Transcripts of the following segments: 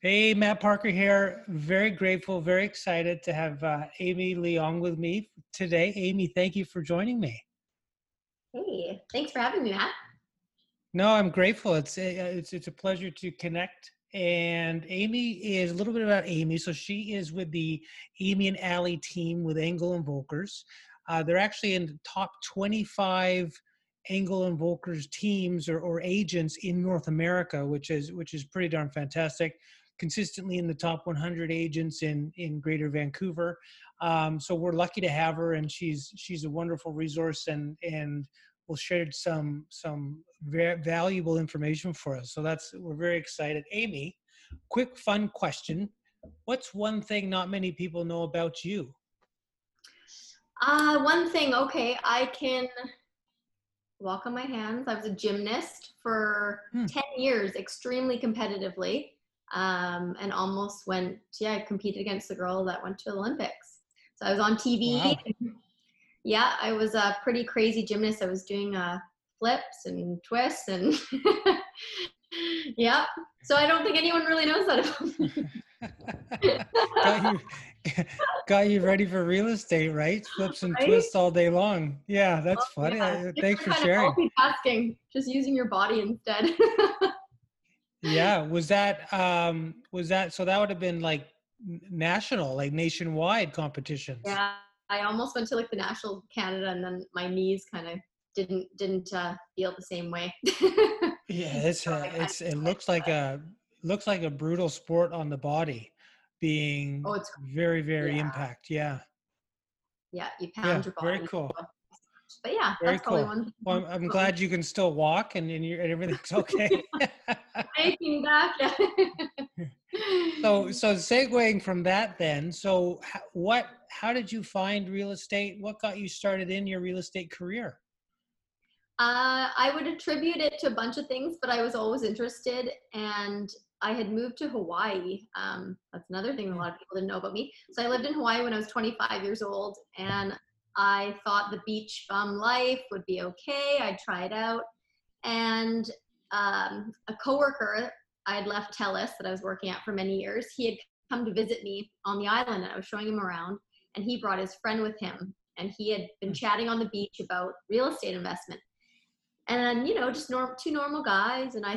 Hey, Matt Parker here. Very grateful, very excited to have Amy Leong with me today. Amy, thank you for joining me. Hey, thanks for having me, Matt. No, I'm grateful. It's a pleasure to connect. And Amy is a little bit about Amy. So she is with the Amy and Allie team with Engel and Volkers. They're actually in the top 25 Engel and Volkers teams or agents in North America, which is pretty darn fantastic. Consistently in the top 100 agents in Greater Vancouver. So we're lucky to have her, and she's a wonderful resource and will share some very valuable information for us. So we're very excited. Amy, quick fun question. What's one thing not many people know about you? One thing, okay, I can walk on my hands. I was a gymnast for Hmm. 10 years, extremely competitively, and almost went, yeah, I competed against the girl that went to the Olympics. So I was on TV. Wow. Yeah, I was a pretty crazy gymnast. I was doing flips and twists and yeah. So I don't think anyone really knows that about me. got you got you ready for real estate, right? Flips and Right? twists all day long. Yeah, Oh, that's funny. yeah. Thanks Different for kind of sharing. multitasking, just using your body instead. Yeah, was that so that would have been like national, like nationwide competitions. Yeah, I almost went to like the national Canada, and then my knees kind of didn't feel the same way. Yeah, So I kind of it but looks like a brutal sport on the body, being oh, it's very yeah, impact. Yeah, yeah. You yeah, pound your very body. cool, But yeah, very that's probably cool. one thing. Well, I'm glad you can still walk and everything's okay. Making back. Yeah. So segueing from that, then, so how did you find real estate? What got you started in your real estate career? I would attribute it to a bunch of things, but I was always interested, and I had moved to Hawaii. That's another thing a Hmm. lot of people didn't know about me. So I lived in Hawaii when I was 25 years old, and I thought the beach bum life would be okay. I'd try it out, and a coworker, I had left TELUS that I was working at for many years. He had come to visit me on the island, and I was showing him around, and he brought his friend with him, and he had been chatting on the beach about real estate investment. And just two normal guys. And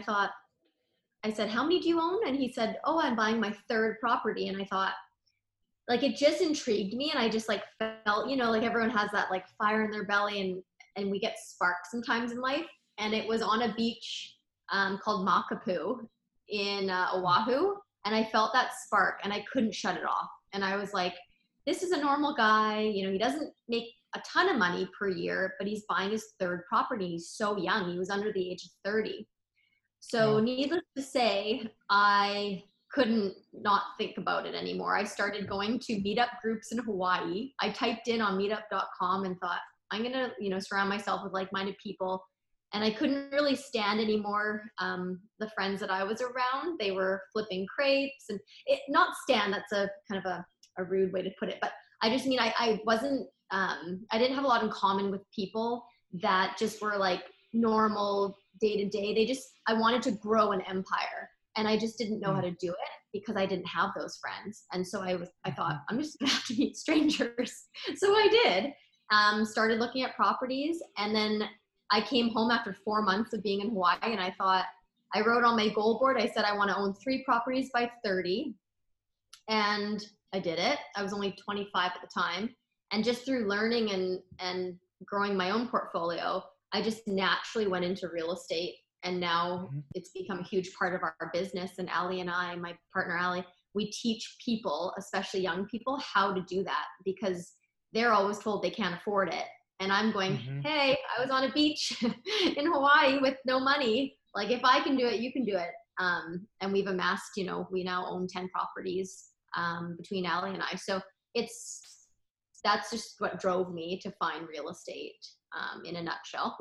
I said, how many do you own? And he said, oh, I'm buying my third property. And I thought, like, it just intrigued me, and I just like felt, like everyone has that like fire in their belly, and we get sparks sometimes in life. And it was on a beach called Makapu in Oahu, and I felt that spark, and I couldn't shut it off. And I was like, this is a normal guy, he doesn't make a ton of money per year, but he's buying his third property. He's so young. He was under the age of 30. So, Wow. needless to say, I couldn't not think about it anymore. I started going to meetup groups in Hawaii. I typed in on meetup.com and thought, I'm going to, surround myself with like minded people. And I couldn't really stand anymore the friends that I was around. They were flipping crepes and not stand, that's a kind of a rude way to put it. But I just mean, I wasn't, I didn't have a lot in common with people that just were like normal day to day. I wanted to grow an empire, and I just didn't know how Hmm. to do it because I didn't have those friends. And so I thought, Mhm. I'm just gonna have to meet strangers. So I did. Started looking at properties, and then I came home after 4 months of being in Hawaii, and I wrote on my goal board, I said I want to own 3 properties by 30, and I did it. I was only 25 at the time, and just through learning and growing my own portfolio, I just naturally went into real estate, and now Mhm. it's become a huge part of our business. And Ali and I, my partner Ali, we teach people, especially young people, how to do that because they're always told they can't afford it. And I'm going, Mhm. hey, I was on a beach in Hawaii with no money. Like, if I can do it, you can do it. And we've amassed, we now own 10 properties between Ali and I. So it's that's just what drove me to find real estate in a nutshell.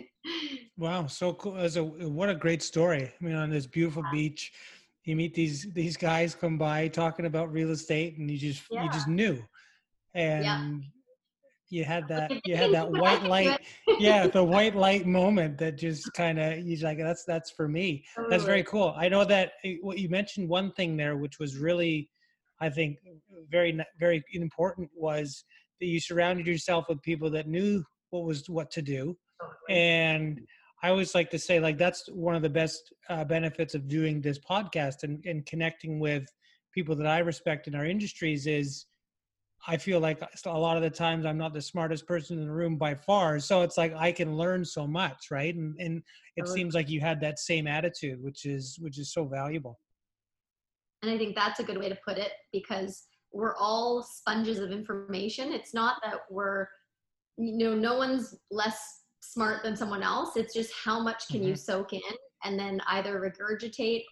Wow, so cool. What a great story. I mean, on this beautiful beach, you meet these guys come by talking about real estate, and you just Yeah, knew. yeah, And If you they had can do that it, I white can do light. Yeah, it. the white light moment that just kind of, he's like, that's for me. That's Totally. very cool. I know that what you mentioned, one thing there which was really, I think, very important, was that you surrounded yourself with people that knew what to do. Totally. And I always like to say, like, that's one of the best benefits of doing this podcast and connecting with people that I respect in our industries is, I feel like a lot of the times I'm not the smartest person in the room by far. So it's like I can learn so much, right? And it Totally. seems like you had that same attitude, which is so valuable. And I think that's a good way to put it, because we're all sponges of information. It's not that we're, no one's less smart than someone else. It's just how much can you Hmm. soak in and then either regurgitate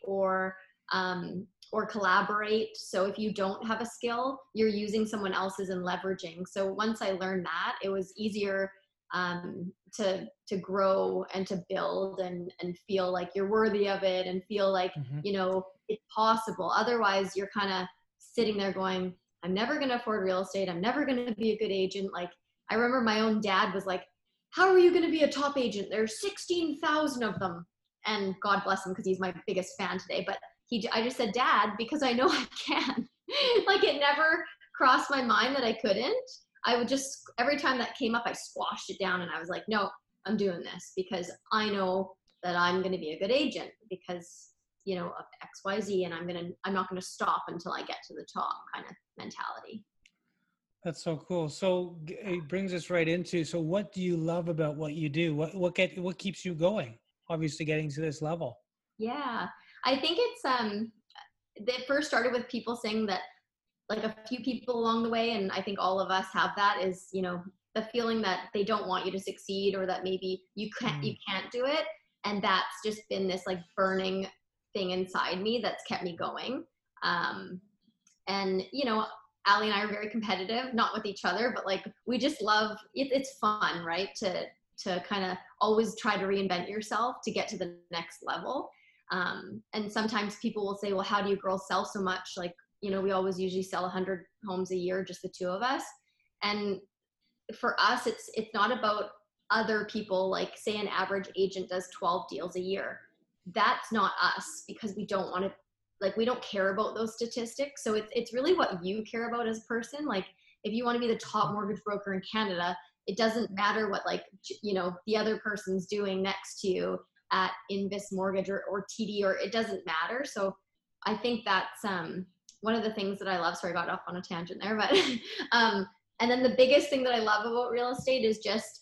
or collaborate. So if you don't have a skill, you're using someone else's and leveraging. So once I learned that, it was easier to grow and to build and feel like you're worthy of it and feel like, Hmm. it's possible. Otherwise, you're kind of sitting there going, I'm never going to afford real estate. I'm never going to be a good agent. Like, I remember my own dad was like, how are you going to be a top agent? There's 16,000 of them. And God bless him, because he's my biggest fan today. But I just said, Dad, because I know I can. Like, it never crossed my mind that I couldn't. I would just, every time that came up, I squashed it down and I was like, no, I'm doing this because I know that I'm going to be a good agent because, of XYZ, and I'm not going to stop until I get to the top kind of mentality. That's so cool. So it brings us right into, so what do you love about what you do? What keeps you going? Obviously getting to this level. Yeah. I think it first started with people saying that, like, a few people along the way, and I think all of us have that, is, the feeling that they don't want you to succeed, or that maybe you Mm. can't do it. And that's just been this like burning thing inside me that's kept me going. Um, and Ali and I are very competitive, not with each other, but like we just love it. It's fun, right? To kind of always try to reinvent yourself to get to the next level. And sometimes people will say, well, how do you girls sell so much? Like, we always usually sell 100 homes a year, just the two of us. And for us, it's not about other people. Like, say an average agent does 12 deals a year. That's not us, because we don't want to, like, we don't care about those statistics. So it's really what you care about as a person. Like, if you want to be the top mortgage broker in Canada, it doesn't matter what, like, the other person's doing next to you at Invis Mortgage or TD, or it doesn't matter. So I think that's one of the things that I love. Sorry, I got off on a tangent there, but and then the biggest thing that I love about real estate is just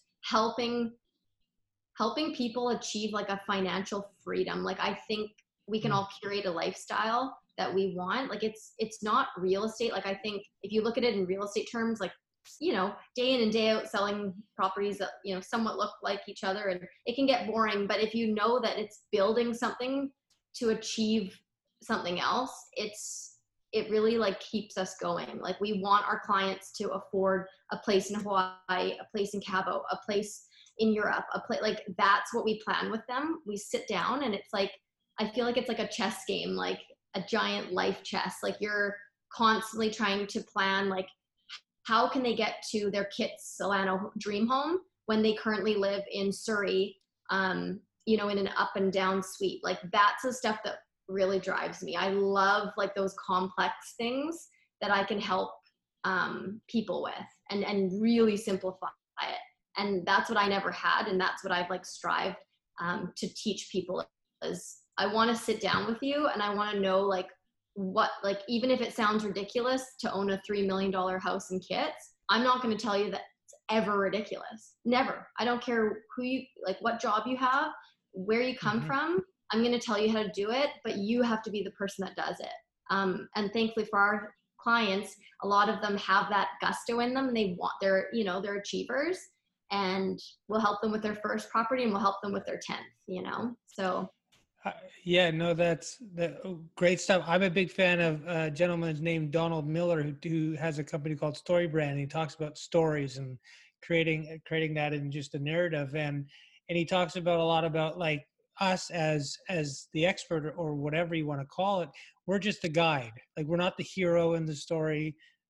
helping people achieve like a financial freedom. Like, I think we can Mm. all curate a lifestyle that we want. Like, it's not real estate. Like, I think if you look at it in real estate terms, like, day in and day out selling properties that, somewhat look like each other, and it can get boring. But if you know that it's building something to achieve something else, it really like keeps us going. Like, we want our clients to afford a place in Hawaii, a place in Cabo, a place in Europe, a place like that's what we plan with them. We sit down and it's like, I feel like it's like a chess game, like a giant life chess. Like, you're constantly trying to plan, like, how can they get to their Kitsilano dream home when they currently live in Surrey, in an up and down suite. Like, that's the stuff that really drives me. I love like those complex things that I can help people with and really simplify it. And that's what I never had, and that's what I've like strived to teach people. Is I want to sit down with you and I want to know, like, what, like, even if it sounds ridiculous to own a $3 million house in Kits, I'm not going to tell you that it's ever ridiculous. Never. I don't care who you, like, what job you have, where you come Hmm. from. I'm going to tell you how to do it, but you have to be the person that does it. And thankfully for our clients, a lot of them have that gusto in them. They're achievers, and we'll help them with their first property and we'll help them with their 10th. So Uh, yeah, no, that's great stuff. I'm a big fan of a gentleman named Donald Miller who has a company called Story Brand. He talks about stories and creating that in just a narrative, and he talks about a lot about, like, us as the expert or whatever you want to call it. We're just the guide. Like, we're not the hero in the story.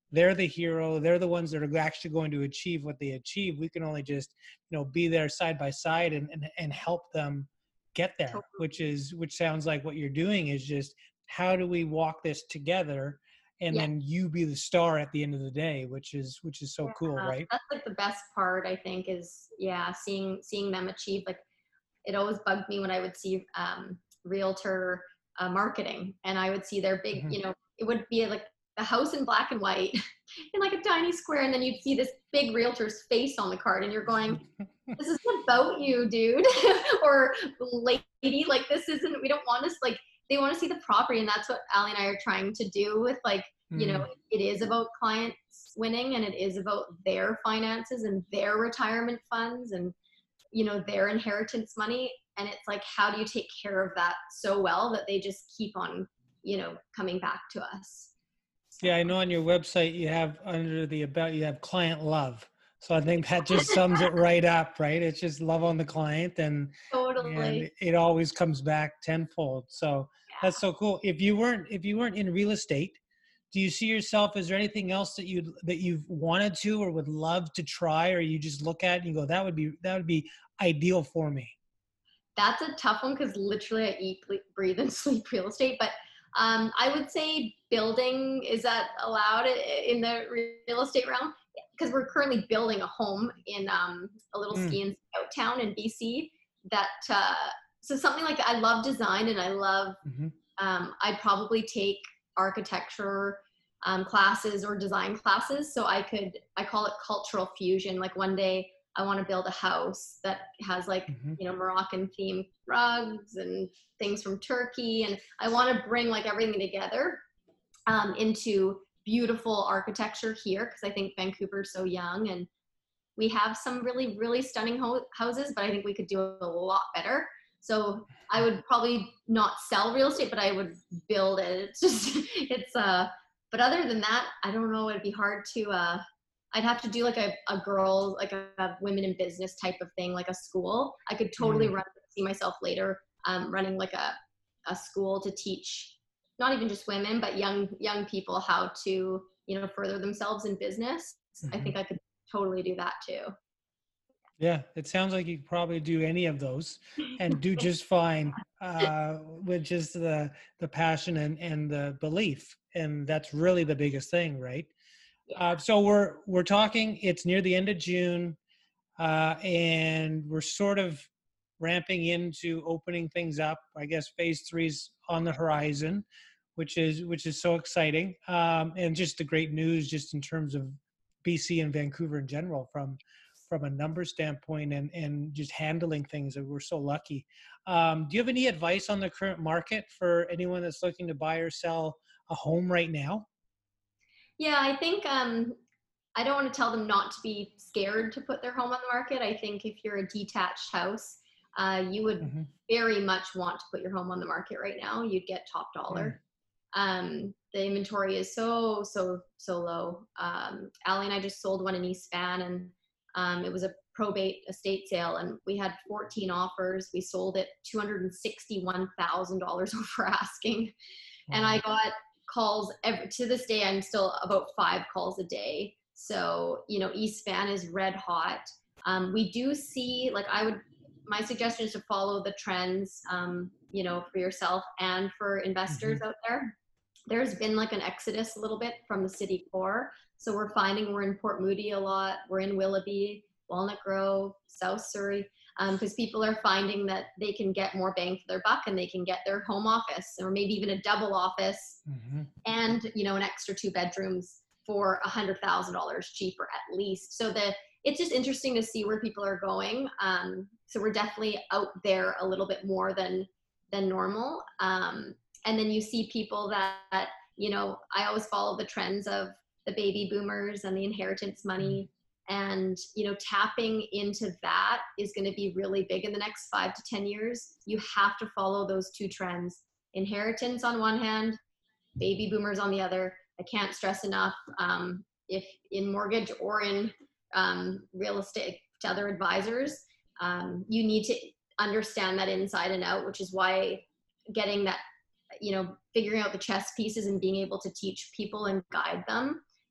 they're the hero. They're the ones that are actually going to achieve what they achieve. We can only just, be there side by side and help them get there, which sounds like what you're doing is just how do we walk this together, and Yeah. then you be the star at the end of the day, which is so cool, Yeah, right? that's like the best part, I think, is seeing them achieve. Like, it always bugged me when I would see realtor marketing, and I would see their big, Mhm. it would be like the house in black and white in like a tiny square, and then you'd see this big realtor's face on the card, and you're going, this isn't about you, dude, or lady, like this isn't, we don't want us, like, they want to see the property. And that's what Ali and I are trying to do with, like, Mm. it is about clients winning, and it is about their finances and their retirement funds and, their inheritance money. And it's like, how do you take care of that so well that they just keep on, coming back to us? So. Yeah, I know on your website you have under the about you have client love. So I think that just sums it right up, right? It's just love on the client, and Totally. it always comes back tenfold. So that's Yeah. so cool. If you weren't in real estate, do you see yourself, is there anything else that you've wanted to or would love to try, or you just look at it and you go, that would be ideal for me? That's a tough one because literally I eat, breathe, and sleep real estate. But I would say building, is that allowed in the real estate realm? Because we're currently building a home in a little Mm, ski and scout town in BC. That so something like that. I love design, and I love. mhm, I'd probably take architecture classes or design classes. So I call it cultural fusion. Like, one day I want to build a house that has, like, mhm. Moroccan themed rugs and things from Turkey. And I want to bring, like, everything together into beautiful architecture here, because I think Vancouver's so young, and we have some really, really stunning houses, but I think we could do a lot better. So I would probably not sell real estate, but I would build it. It's just, but other than that, I don't know. It'd be hard to, I'd have to do like a girl, like a women in business type of thing, like a school. I could totally Mm. see myself later running like a school to teach not even just women, but young people how to, further themselves in business. I Mhm. think I could totally do that too. Yeah, it sounds like you could probably do any of those and do just fine, with just the passion and the belief, and that's really the biggest thing, right? Yeah. So we're talking. It's near the end of June, and we're sort of ramping into opening things up. I guess phase three's on the horizon, which is so exciting, and just the great news, just in terms of BC and Vancouver in general, from a number standpoint and just handling things. That we're so lucky. Do you have any advice on the current market for anyone that's looking to buy or sell a home right now? Yeah, I think I don't want to tell them not to be scared to put their home on the market. I think if you're a detached house, you would Hmm. very much want to put your home on the market right now. You'd get top dollar. The inventory is so low. Ali and I just sold one in East Van, and it was a probate estate sale, and we had 14 offers. We sold it $261,000 over asking, and I Wow. got calls to this day. I'm still about 5 calls a day. So, East Van is red hot. We do see, like, my suggestion is to follow the trends, for yourself and for investors Hmm. out there. There's been like an exodus a little bit from the city core. So we're finding we're in Port Moody a lot. We're in Willoughby, Walnut Grove, South Surrey, because people are finding that they can get more bang for their buck, and they can get their home office or maybe even a double office Hmm. and, an extra 2 bedrooms for $100,000 cheaper at least. So it's just interesting to see where people are going. So we're definitely out there a little bit more than normal. And then you see people that, I always follow the trends of the baby boomers and the inheritance money. And, tapping into that is going to be really big in the next 5 to 10 years. You have to follow those two trends: inheritance on one hand, baby boomers on the other. I can't stress enough, if in mortgage or in real estate, to other advisors, you need to understand that inside and out, which is why getting that, figuring out the chess pieces and being able to teach people and guide them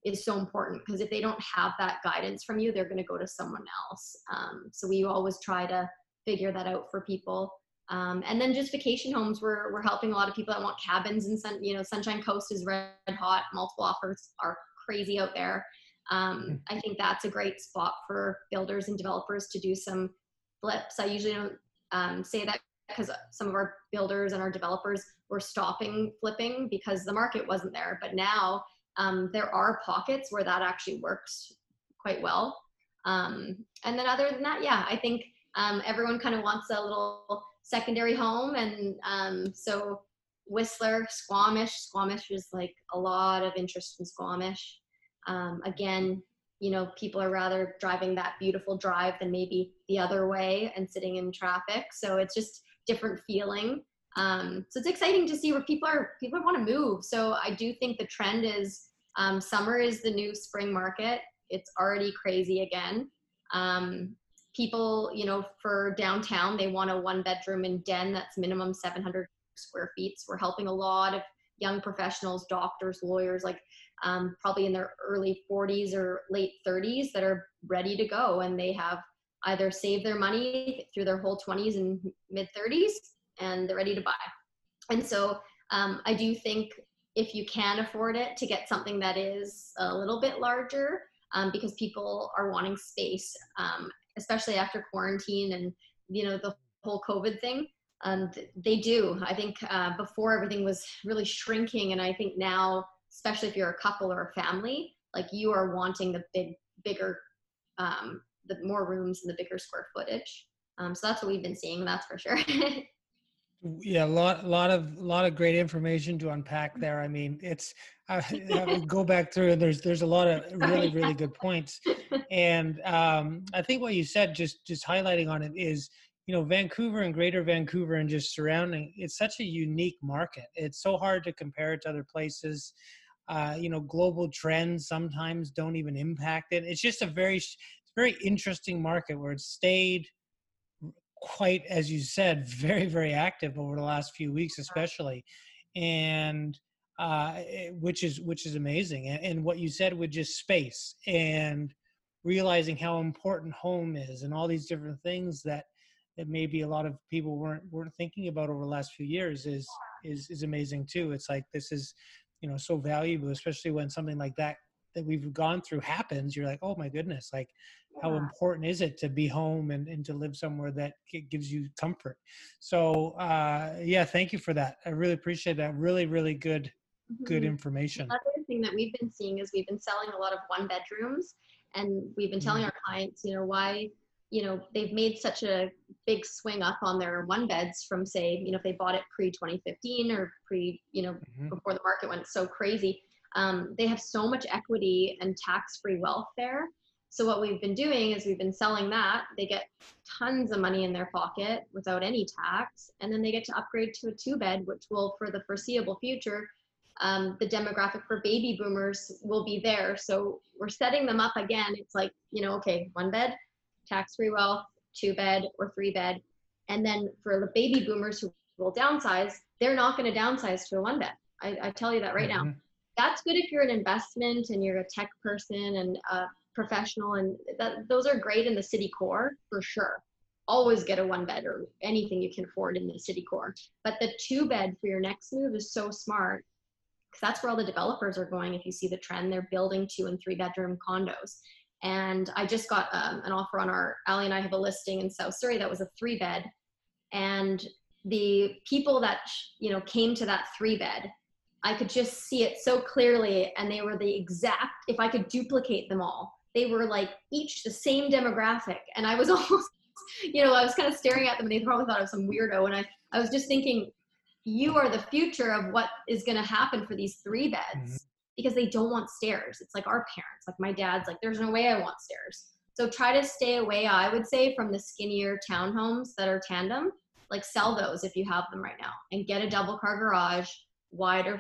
is so important, because if they don't have that guidance from you, they're going to go to someone else. So we always try to figure that out for people. And then just vacation homes, we're helping a lot of people that want cabins, and Sunshine Coast is red hot. Multiple offers are crazy out there. I think that's a great spot for builders and developers to do some flips. I usually don't say that, because some of our builders and our developers were stopping flipping because the market wasn't there. But now there are pockets where that actually works quite well. And then other than that, yeah, I think everyone kind of wants a little secondary home. And so Whistler, Squamish is like a lot of interest in Squamish. Again, people are rather driving that beautiful drive than maybe the other way and sitting in traffic. So it's just different feeling. So it's exciting to see where people want to move. So I do think the trend is summer is the new spring market. It's already crazy again. People, for downtown, they want a 1-bedroom and den that's minimum 700 square feet. So we're helping a lot of young professionals, doctors, lawyers, like probably in their early 40s or late 30s, that are ready to go, and they have either saved their money through their whole 20s and mid 30s, and they're ready to buy. And so I do think if you can afford it, to get something that is a little bit larger, because people are wanting space, especially after quarantine and the whole COVID thing. They do. I think before everything was really shrinking, and I think now, especially if you're a couple or a family, like you are wanting the bigger, the more rooms and the bigger square footage. So that's what we've been seeing. That's for sure. Yeah, a lot of great information to unpack there. I mean, I would go back through, and there's a lot of really, really good points. And I think what you said, just highlighting on it, is, Vancouver and Greater Vancouver and just surrounding, it's such a unique market. It's so hard to compare it to other places. Global trends sometimes don't even impact it. It's just a very interesting market where it's stayed quite, as you said, very, very active over the last few weeks, especially, and which is amazing. And what you said with just space and realizing how important home is, and all these different things that maybe a lot of people weren't thinking about over the last few years is amazing too. It's like, this is so valuable, especially when something like that we've gone through happens. You're like, oh my goodness, like, how important is it to be home and to live somewhere that gives you comfort? So yeah, thank you for that. I really appreciate that. Really, really good information. Another thing that we've been seeing is we've been selling a lot of 1-bedrooms, and we've been telling our clients, why, they've made such a big swing up on their 1-beds from, say, if they bought it pre 2015 or pre, before the market went so crazy. They have so much equity and tax-free wealth there. So what we've been doing is we've been selling that. They get tons of money in their pocket without any tax. And then they get to upgrade to a 2-bed, which will, for the foreseeable future, the demographic for baby boomers will be there. So we're setting them up again. It's like, okay, 1-bed, tax-free wealth, 2-bed or 3-bed. And then for the baby boomers who will downsize, they're not going to downsize to a 1-bed. I tell you that right now. That's good if you're an investment and you're a tech person and professional, and those are great in the city core for sure. Always get a 1-bed or anything you can afford in the city core. But the 2-bed for your next move is so smart, because that's where all the developers are going. If you see the trend, they're building 2- and 3-bedroom condos. And I just got an offer on Ali and I have a listing in South Surrey that was a 3-bed, and the people that came to that 3-bed, I could just see it so clearly, and they were the exact, if I could duplicate them all, they were like each the same demographic. And I was almost, I was kind of staring at them, and they probably thought I was some weirdo. And I was just thinking, you are the future of what is going to happen for these 3-beds, because they don't want stairs. It's like our parents, like my dad's like, there's no way I want stairs. So try to stay away, I would say, from the skinnier townhomes that are tandem. Like, sell those if you have them right now, and get a double car garage, wider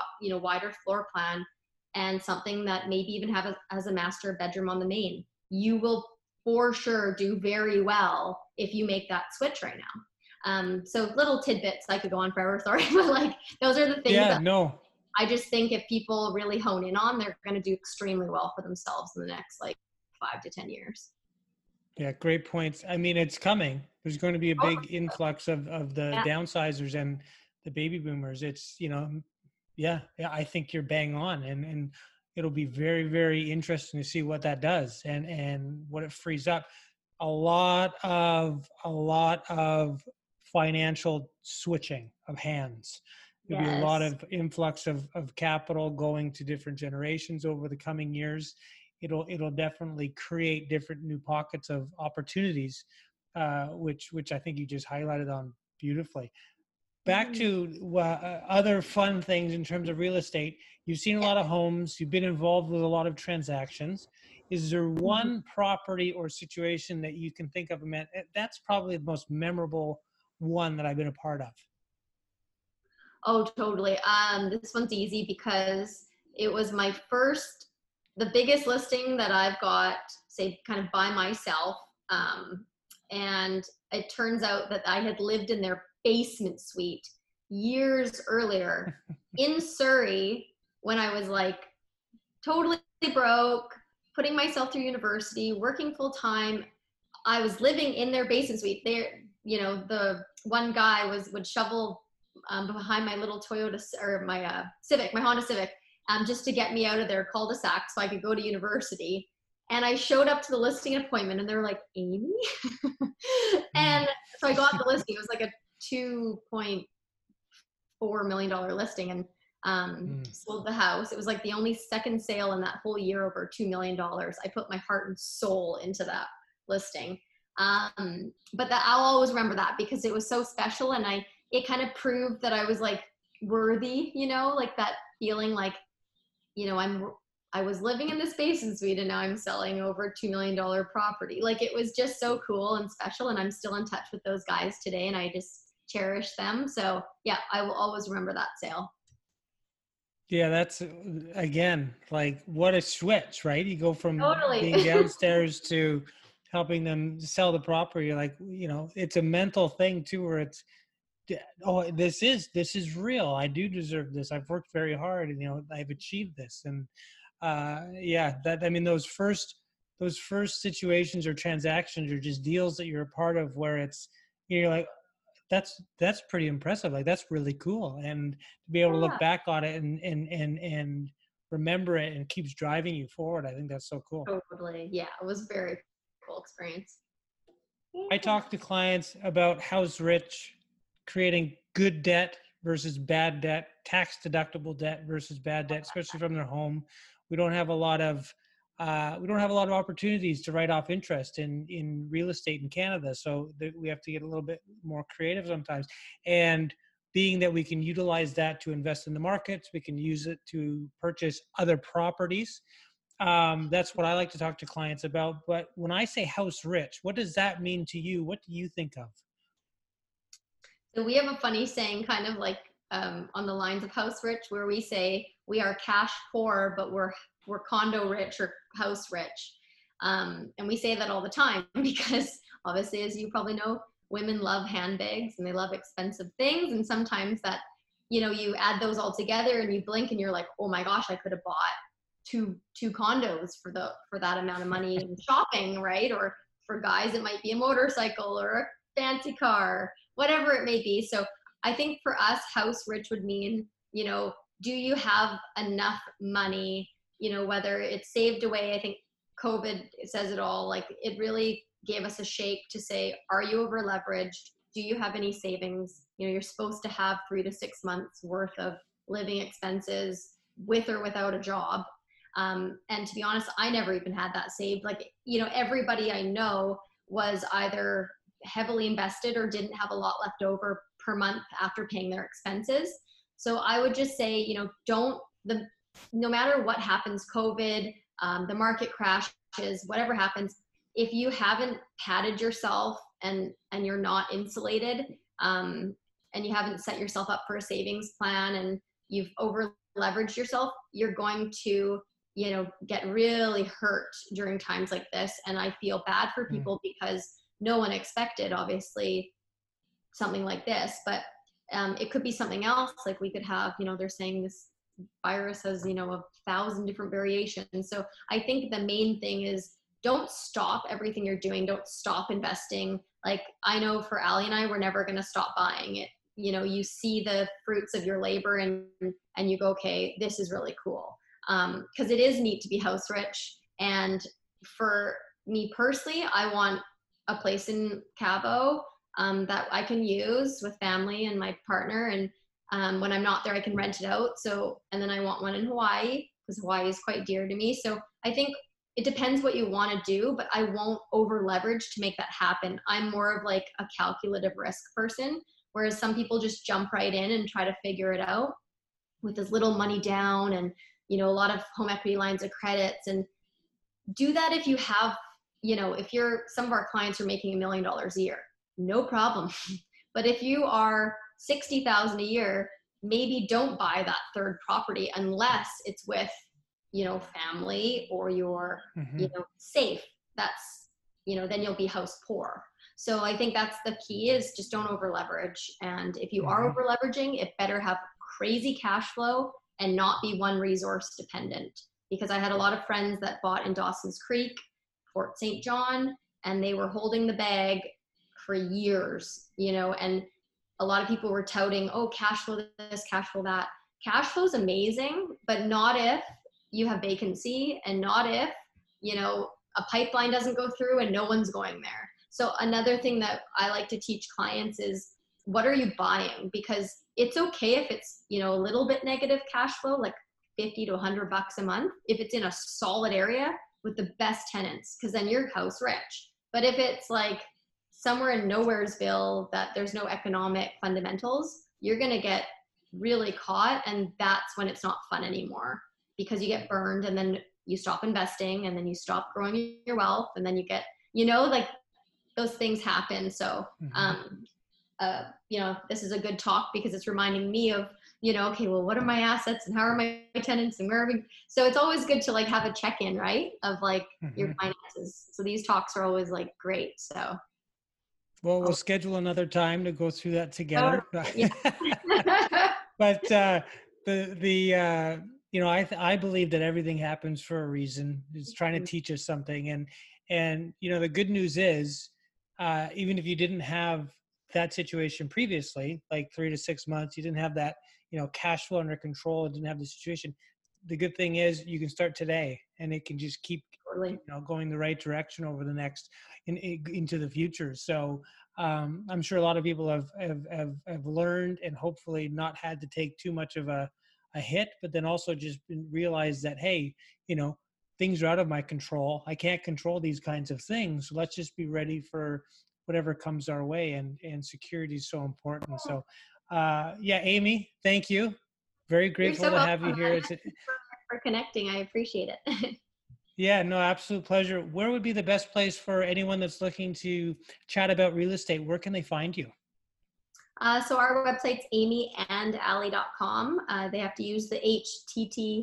floor plan, and something that maybe even has a master bedroom on the main. You will for sure do very well if you make that switch right now. So little tidbits, I could go on forever, sorry, but like, those are the things I just think if people really hone in on, they're going to do extremely well for themselves in the next like 5 to 10 years. Yeah, great points. I mean, it's coming. There's going to be a Oh, big influx of the yeah. downsizers and the baby boomers. It's, yeah, I think you're bang on, and it'll be very, very interesting to see what that does and what it frees up. A lot of financial switching of hands. There'll be a lot Yes. of influx of capital going to different generations over the coming years. It'll definitely create different new pockets of opportunities, which I think you just highlighted on beautifully. Back Mhm. to other fun things in terms of real estate. You've seen a lot of homes. You've been involved with a lot of transactions. Is there Mhm. one property or situation that you can think of, man, that's probably the most memorable one that I've been a part of? Oh, totally. This one's easy because it was my first, the biggest listing that I've got, say, kind of by myself. Um, and it turns out that I had lived in their basement suite years earlier in Surrey when I was like totally broke, putting myself through university, working full time. I was living in their basement suite. There, the one guy would shovel behind my little Toyota or my Civic, my Honda Civic, just to get me out of their cul-de-sac so I could go to university. And I showed up to the listing appointment, and they were like, "Amy," Mm, and so I got the listing. It was like a $2.4 million listing, and mm. sold the house. It was like the only second sale in that whole year over $2 million. I put my heart and soul into that listing. But that I'll always remember that because it was so special, and it kind of proved that I was like worthy, like that feeling like, I was living in this basement suite and now I'm selling over $2 million property. Like it was just so cool and special, and I'm still in touch with those guys today, and I just cherish them. So yeah, I will always remember that sale. Yeah, that's again, like what a switch, right? You go from Totally. being downstairs to helping them sell the property. Like, it's a mental thing too, where it's, oh, this is real. I do deserve this. I've worked very hard, and I've achieved this. And yeah, that I mean, those first situations or transactions or just deals that you're a part of, where it's, you're like, that's pretty impressive. Like that's really cool, and to be able to look Yeah, back on it and remember it, and keeps driving you forward. I think that's so cool. totally. Yeah, it was a very cool experience. I talk to clients about House Rich, creating good debt versus bad debt, tax deductible debt versus bad debt, especially from their home. We don't have a lot of opportunities to write off interest in real estate in Canada, so we have to get a little bit more creative sometimes. And being that we can utilize that to invest in the markets, we can use it to purchase other properties. That's what I like to talk to clients about. But when I say house rich, what does that mean to you? What do you think of? So we have a funny saying, kind of like on the lines of house rich, where we say we are cash poor, but we're condo rich or house rich. And we say that all the time because obviously, as you probably know, women love handbags and they love expensive things. And sometimes that, you add those all together and you blink and you're like, oh my gosh, I could have bought two condos for that amount of money in shopping, right? Or for guys, it might be a motorcycle or a fancy car, whatever it may be. So I think for us, house rich would mean, do you have enough money, whether it's saved away? I think COVID says it all. Like it really gave us a shake to say, are you over leveraged? Do you have any savings? You're supposed to have 3 to 6 months worth of living expenses with or without a job. And to be honest, I never even had that saved. Like, everybody I know was either heavily invested or didn't have a lot left over per month after paying their expenses. So I would just say, no matter what happens, COVID, the market crashes, whatever happens, if you haven't padded yourself and you're not insulated, and you haven't set yourself up for a savings plan, and you've over leveraged yourself, you're going to get really hurt during times like this. And I feel bad for Mm, people because no one expected, obviously, something like this. But it could be something else. Like we could have, they're saying virus has, 1,000 different variations. So I think the main thing is don't stop everything you're doing. Don't stop investing. Like I know for Ali and I, we're never going to stop buying it. You see the fruits of your labor and you go, okay, this is really cool. Cause it is neat to be house rich. And for me personally, I want a place in Cabo that I can use with family and my partner. And when I'm not there, I can rent it out. So, and then I want one in Hawaii because Hawaii is quite dear to me. So I think it depends what you want to do, but I won't over leverage to make that happen. I'm more of like a calculative risk person, whereas some people just jump right in and try to figure it out with as little money down and, a lot of home equity lines of credits. And do that if you have, some of our clients are making $1 million a year, no problem. But if you are 60,000 a year, maybe don't buy that third property unless it's with, family or you're, safe. That's, then you'll be house poor. So I think that's the key is just don't over leverage. And if you are over leveraging, it better have crazy cash flow and not be one resource dependent. Because I had a lot of friends that bought in Dawson's Creek, Fort St. John, and they were holding the bag for years, and a lot of people were touting, oh, cash flow this, cash flow that. Cash flow is amazing, but not if you have vacancy and not if, a pipeline doesn't go through and no one's going there. So another thing that I like to teach clients is what are you buying? Because it's okay if it's, a little bit negative cash flow, like 50 to 100 bucks a month, if it's in a solid area with the best tenants, because then you're house rich. But if it's like somewhere in Nowheresville that there's no economic fundamentals, you're going to get really caught. And that's when it's not fun anymore because you get burned and then you stop investing and then you stop growing your wealth and then you get, like those things happen. So, this is a good talk because it's reminding me of, okay, well, what are my assets and how are my tenants and where are we? So it's always good to like have a check-in, right? Of like your finances. So these talks are always like great. So. Well, we'll schedule another time to go through that together. Yeah. But I believe that everything happens for a reason. It's trying to teach us something. And the good news is, even if you didn't have that situation previously, like 3 to 6 months, you didn't have that, cash flow under control, and didn't have the situation. The good thing is you can start today and it can just keep, going the right direction over the next into the future. So I'm sure a lot of people have learned and hopefully not had to take too much of a hit, but then also just realize that, hey, things are out of my control. I can't control these kinds of things. So let's just be ready for whatever comes our way, and security is so important. So Amy, thank you. Very grateful to have you here. For connecting. I appreciate it. Yeah, no, absolute pleasure. Where would be the best place for anyone that's looking to chat about real estate? Where can they find you? So our website's amyandali.com. They have to use the HTTPS :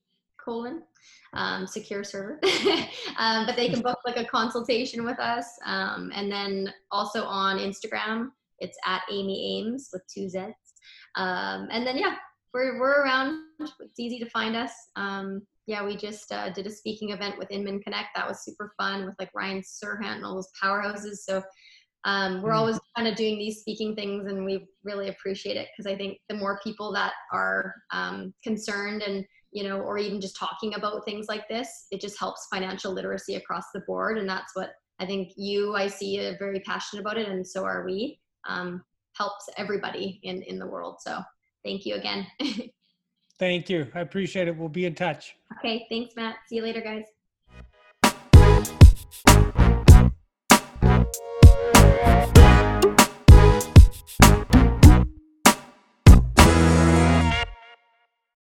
secure server. But they can book like a consultation with us. And then also on Instagram, it's at Amy Ames with 2 Z's. And then, we're around. It's easy to find us. We just did a speaking event with Inman Connect. That was super fun with like Ryan Serhant and all those powerhouses. So we're always kind of doing these speaking things, and we really appreciate it because I think the more people that are concerned and, or even just talking about things like this, it just helps financial literacy across the board. And that's what I think I see are very passionate about it. And so are we. Helps everybody in the world. So thank you again. Thank you. I appreciate it. We'll be in touch. Okay. Thanks, Matt. See you later, guys.